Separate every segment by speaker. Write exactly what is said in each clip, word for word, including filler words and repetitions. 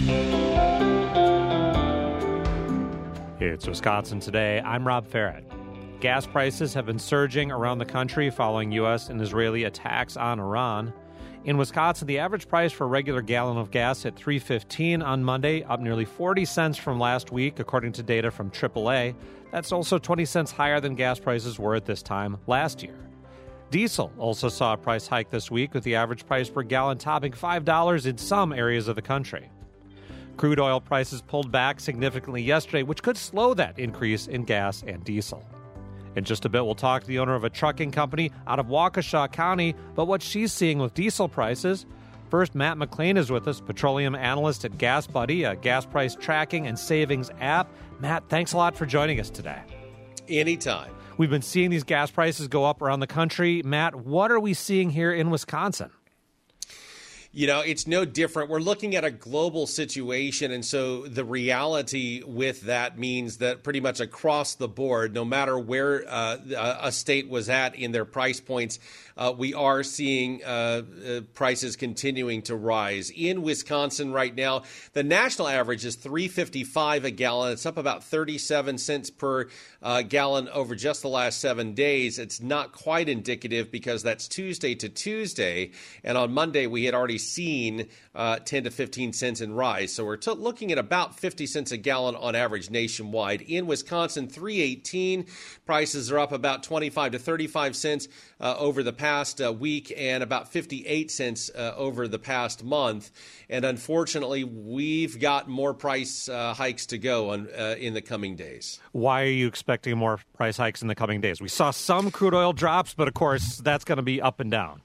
Speaker 1: It's Wisconsin Today. I'm Rob Farrett. Gas prices have been surging around the country following U S and Israeli attacks on Iran. In Wisconsin, the average price for a regular gallon of gas hit three dollars and fifteen cents on Monday, up nearly forty cents from last week, according to data from triple A. That's also twenty cents higher than gas prices were at this time last year. Diesel also saw a price hike this week, with the average price per gallon topping five dollars in some areas of the country. Crude oil prices pulled back significantly yesterday, which could slow that increase in gas and diesel. In just a bit, we'll talk to the owner of a trucking company out of Waukesha County about what she's seeing with diesel prices. First, Matt McLean is with us, petroleum analyst at GasBuddy, a gas price tracking and savings app. Matt, thanks a lot for joining us today.
Speaker 2: Anytime.
Speaker 1: We've been seeing these gas prices go up around the country. Matt, what are we seeing here in Wisconsin?
Speaker 2: You know, it's no different. We're looking at a global situation, and so the reality with that means that pretty much across the board, no matter where uh, a state was at in their price points, uh, we are seeing uh, uh, prices continuing to rise. In Wisconsin right now, the national average is three dollars and fifty-five cents a gallon. It's up about thirty-seven cents per uh, gallon over just the last seven days. It's not quite indicative because that's Tuesday to Tuesday, and on Monday we had already seen uh, ten to fifteen cents in rise. So we're t- looking at about fifty cents a gallon on average nationwide. In Wisconsin, three eighteen. Prices are up about twenty-five to thirty-five cents uh, over the past uh, week and about fifty-eight cents uh, over the past month. And unfortunately, we've got more price uh, hikes to go on, uh, in the coming days.
Speaker 1: Why are you expecting more price hikes in the coming days? We saw some crude oil drops, but of course, that's going to be up and down.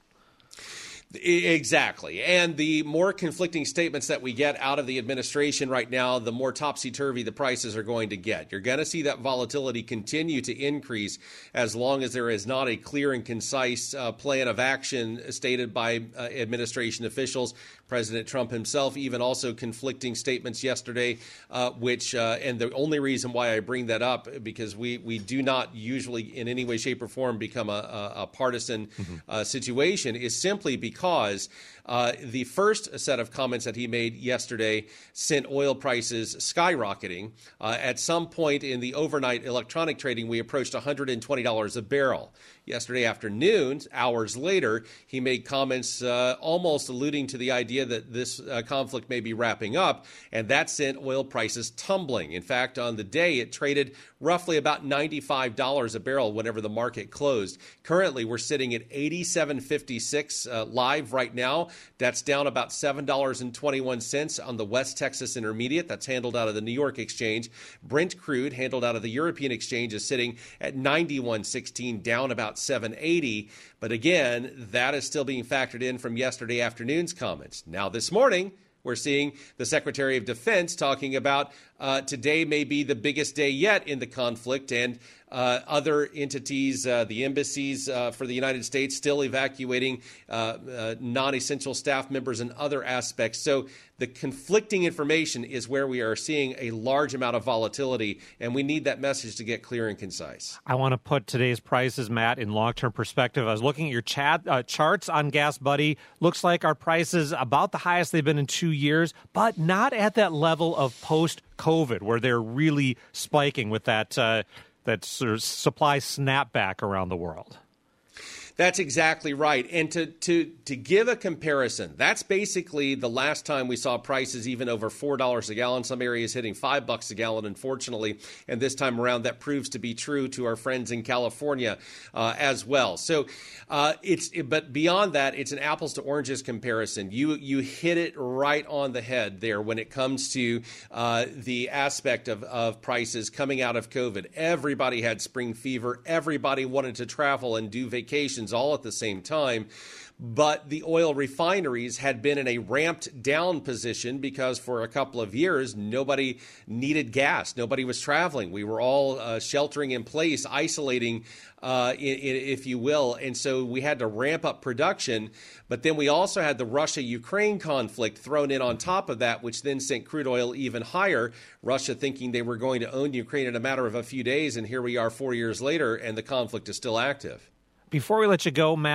Speaker 2: Exactly. And the more conflicting statements that we get out of the administration right now, the more topsy-turvy the prices are going to get. You're going to see that volatility continue to increase as long as there is not a clear and concise uh, plan of action stated by uh, administration officials. President Trump himself even also conflicting statements yesterday, uh, which uh, and the only reason why I bring that up, because we, we do not usually in any way, shape, or form become a, a, a partisan mm-hmm. uh, situation, is simply because uh, the first set of comments that he made yesterday sent oil prices skyrocketing. Uh, at some point in the overnight electronic trading, we approached one hundred twenty dollars a barrel. Yesterday afternoon, hours later, he made comments uh, almost alluding to the idea that this uh, conflict may be wrapping up, and that sent oil prices tumbling. In fact, on the day, it traded roughly about ninety-five dollars a barrel whenever the market closed. Currently, we're sitting at eighty-seven fifty-six uh, live right now. That's down about seven dollars and twenty-one cents on the West Texas Intermediate. That's handled out of the New York Exchange. Brent crude, handled out of the European Exchange, is sitting at ninety-one sixteen, down about seven eighty. But again, that is still being factored in from yesterday afternoon's comments. Now this morning, we're seeing the Secretary of Defense talking about uh, today may be the biggest day yet in the conflict, and uh, other entities, uh, the embassies uh, for the United States, still evacuating uh, uh, non-essential staff members and other aspects. So the conflicting information is where we are seeing a large amount of volatility, and we need that message to get clear and concise.
Speaker 1: I want to put today's prices, Matt, in long-term perspective. I was looking at your chat uh, charts on GasBuddy. Looks like our prices about the highest they've been in two years, but not at that level of post-COVID where they're really spiking with that uh, that sort of supply snapback around the world.
Speaker 2: That's exactly right. And to, to, to give a comparison, that's basically the last time we saw prices even over four dollars a gallon. Some areas hitting five bucks a gallon, unfortunately. And this time around, that proves to be true to our friends in California uh, as well. So uh, it's, but beyond that, it's an apples to oranges comparison. You, you hit it right on the head there when it comes to uh, the aspect of, of prices coming out of COVID. Everybody had spring fever. Everybody wanted to travel and do vacations all at the same time. But the oil refineries had been in a ramped down position because for a couple of years, nobody needed gas. Nobody was traveling. We were all uh, sheltering in place, isolating, uh, in, in, if you will. And so we had to ramp up production. But then we also had the Russia-Ukraine conflict thrown in on top of that, which then sent crude oil even higher. Russia thinking they were going to own Ukraine in a matter of a few days. And here we are four years later, and the conflict is still active.
Speaker 1: Before we let you go, Matt,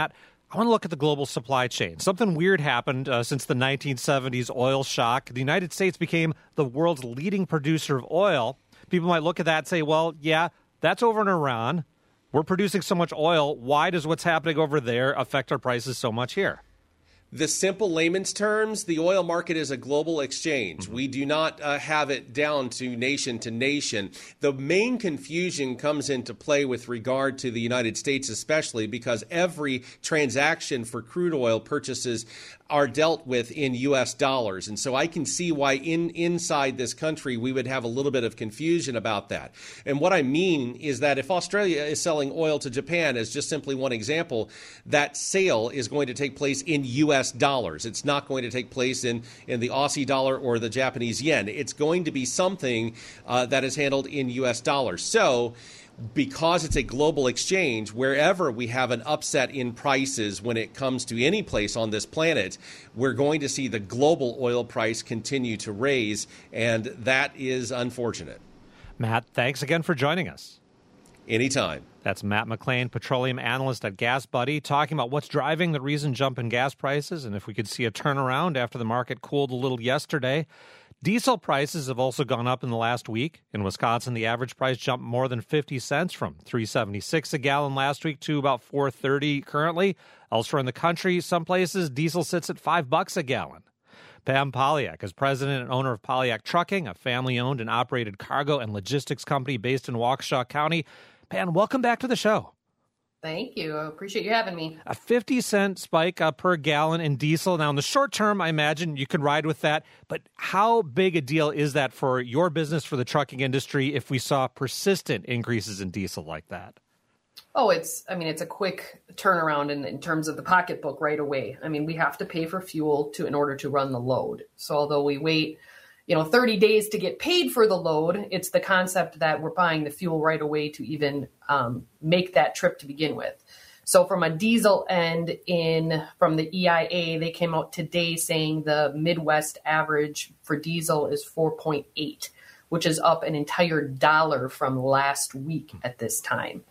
Speaker 1: I want to look at the global supply chain. Something weird happened uh, since the nineteen seventies oil shock. The United States became the world's leading producer of oil. People might look at that and say, well, yeah, that's over in Iran. We're producing so much oil. Why does what's happening over there affect our prices so much here?
Speaker 2: The simple layman's terms, the oil market is a global exchange. Mm-hmm. We do not uh, have it down to nation to nation. The main confusion comes into play with regard to the United States, especially because every transaction for crude oil purchases are dealt with in U S dollars. And so I can see why in inside this country we would have a little bit of confusion about that. And what I mean is that if Australia is selling oil to Japan, as just simply one example, that sale is going to take place in U S dollars. It's not going to take place in, in the Aussie dollar or the Japanese yen. It's going to be something uh, that is handled in U S dollars. So because it's a global exchange, wherever we have an upset in prices when it comes to any place on this planet, we're going to see the global oil price continue to raise, and that is unfortunate.
Speaker 1: Matt, thanks again for joining us.
Speaker 2: Anytime.
Speaker 1: That's Matt McLean, petroleum analyst at GasBuddy, talking about what's driving the recent jump in gas prices and if we could see a turnaround after the market cooled a little yesterday. Diesel prices have also gone up in the last week. In Wisconsin, the average price jumped more than fifty cents from three seventy-six a gallon last week to about four thirty currently. Elsewhere in the country, some places, diesel sits at five bucks a gallon. Pam Polyak is president and owner of Polyak Trucking, a family-owned and operated cargo and logistics company based in Waukesha County. Pam, welcome back to the show.
Speaker 3: Thank you. I appreciate you having me.
Speaker 1: A fifty cent spike uh, per gallon in diesel. Now, in the short term, I imagine you can ride with that. But how big a deal is that for your business, for the trucking industry, if we saw persistent increases in diesel like that?
Speaker 3: Oh, it's, I mean, it's a quick turnaround in, in terms of the pocketbook right away. I mean, we have to pay for fuel to in order to run the load. So although we wait, you know, thirty days to get paid for the load, it's the concept that we're buying the fuel right away to even um, make that trip to begin with. So from a diesel end in from the E I A, they came out today saying the Midwest average for diesel is four point eight, which is up an entire dollar from last week at this time.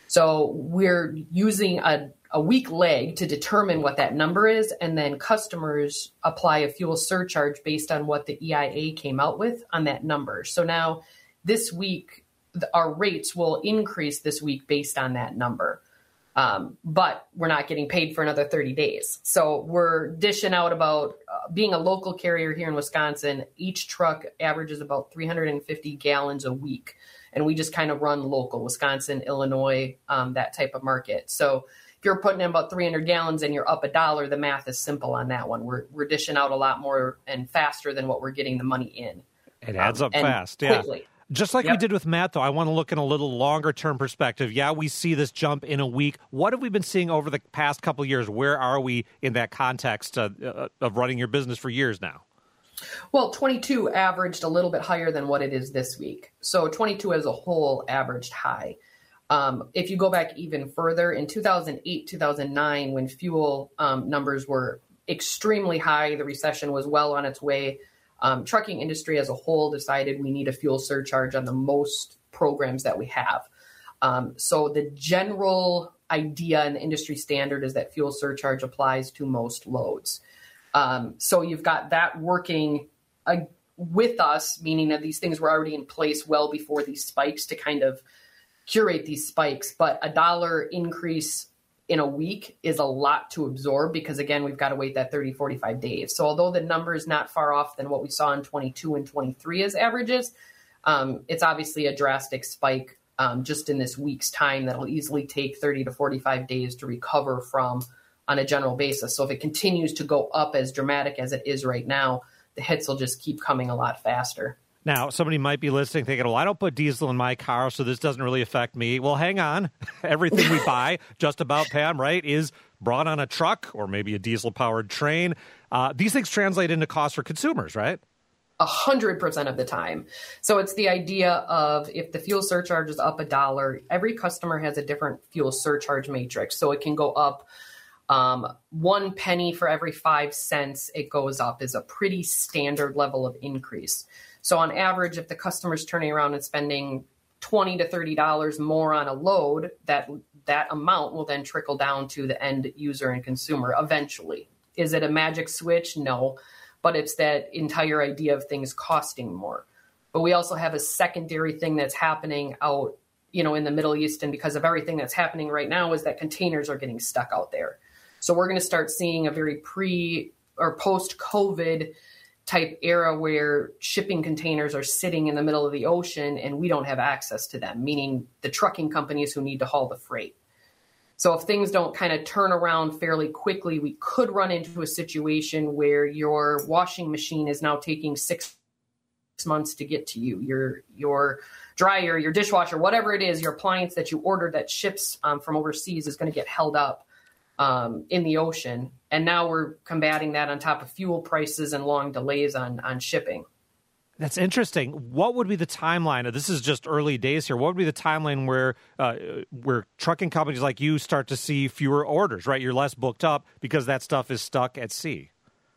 Speaker 3: So we're using a, a week lag to determine what that number is, and then customers apply a fuel surcharge based on what the E I A came out with on that number. So now this week, the, our rates will increase this week based on that number. Um, but we're not getting paid for another thirty days. So we're dishing out about, uh, being a local carrier here in Wisconsin, each truck averages about three hundred fifty gallons a week. And we just kind of run local, Wisconsin, Illinois, um, that type of market. So if you're putting in about three hundred gallons and you're up a dollar, the math is simple on that one. We're we're dishing out a lot more and faster than what we're getting the money in.
Speaker 1: It adds
Speaker 3: um,
Speaker 1: up fast, yeah.
Speaker 3: Quickly.
Speaker 1: Just like
Speaker 3: yep.
Speaker 1: we did with Matt, though, I want to look in a little longer term perspective. Yeah, we see this jump in a week. What have we been seeing over the past couple of years? Where are we in that context uh, uh, of running your business for years now?
Speaker 3: Well, twenty-two averaged a little bit higher than what it is this week. So twenty-two as a whole averaged high. Um, if you go back even further, in two thousand eight, two thousand nine, when fuel um, numbers were extremely high, the recession was well on its way. Um, trucking industry as a whole decided we need a fuel surcharge on the most programs that we have. Um, so the general idea and the industry standard is that fuel surcharge applies to most loads. Um, so you've got that working uh, with us, meaning that these things were already in place well before these spikes to kind of curate these spikes. But a dollar increase in a week is a lot to absorb because, again, we've got to wait that thirty, forty-five days. So although the number is not far off than what we saw in twenty-two and twenty-three as averages, um, it's obviously a drastic spike um, just in this week's time that'll easily take thirty to forty-five days to recover from on a general basis. So if it continues to go up as dramatic as it is right now, the hits will just keep coming a lot faster.
Speaker 1: Now, somebody might be listening thinking, well, I don't put diesel in my car, so this doesn't really affect me. Well, hang on. Everything we buy, just about, Pam, right, is brought on a truck or maybe a diesel-powered train. Uh, these things translate into costs for consumers, right?
Speaker 3: A hundred percent of the time. So it's the idea of if the fuel surcharge is up a dollar, every customer has a different fuel surcharge matrix. So it can go up um, one penny for every five cents it goes up is a pretty standard level of increase. So on average, if the customer's turning around and spending twenty to thirty dollars more on a load, that that amount will then trickle down to the end user and consumer eventually. Is it a magic switch? No, but it's that entire idea of things costing more. But we also have a secondary thing that's happening out, you know, in the Middle East, and because of everything that's happening right now is that containers are getting stuck out there. So we're going to start seeing a very pre or post-COVID type era where shipping containers are sitting in the middle of the ocean and we don't have access to them, meaning the trucking companies who need to haul the freight. So if things don't kind of turn around fairly quickly, we could run into a situation where your washing machine is now taking six months to get to you. Your your dryer, your dishwasher, whatever it is, your appliance that you ordered that ships um, from overseas is going to get held up um, in the ocean. And now we're combating that on top of fuel prices and long delays on on shipping.
Speaker 1: That's interesting. What would be the timeline? This is just early days here. What would be the timeline where uh, where trucking companies like you start to see fewer orders, right? You're less booked up because that stuff is stuck at sea.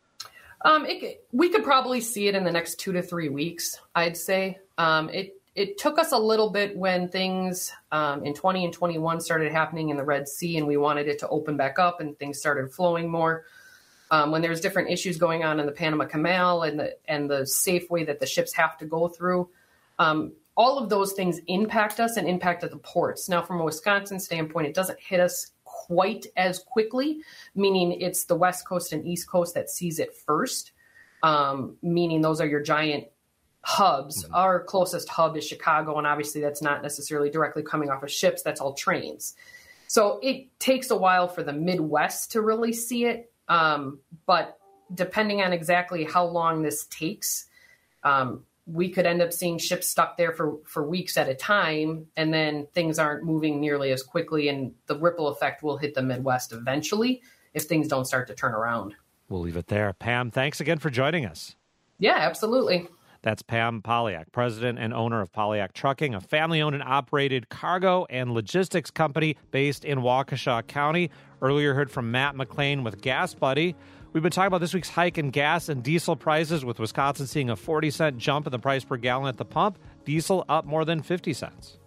Speaker 3: Um, it, we could probably see it in the next two to three weeks, I'd say. Um, it it took us a little bit when things um, in twenty and twenty-one started happening in the Red Sea, and we wanted it to open back up and things started flowing more. Um, when there's different issues going on in the Panama Canal and the and the safe way that the ships have to go through, um, all of those things impact us and impact at the ports. Now, from a Wisconsin standpoint, it doesn't hit us quite as quickly, meaning it's the West Coast and East Coast that sees it first, um, meaning those are your giant hubs. Mm-hmm. Our closest hub is Chicago, and obviously that's not necessarily directly coming off of ships. That's all trains. So it takes a while for the Midwest to really see it. Um, but depending on exactly how long this takes, um, we could end up seeing ships stuck there for, for weeks at a time, and then things aren't moving nearly as quickly, and the ripple effect will hit the Midwest eventually if things don't start to turn around.
Speaker 1: We'll leave it there. Pam, thanks again for joining us.
Speaker 3: Yeah, absolutely.
Speaker 1: That's Pam Polyak, president and owner of Polyak Trucking, a family-owned and operated cargo and logistics company based in Waukesha County. Earlier heard from Matt McLean with Gas Buddy. We've been talking about this week's hike in gas and diesel prices, with Wisconsin seeing a forty cent jump in the price per gallon at the pump. Diesel up more than fifty cents.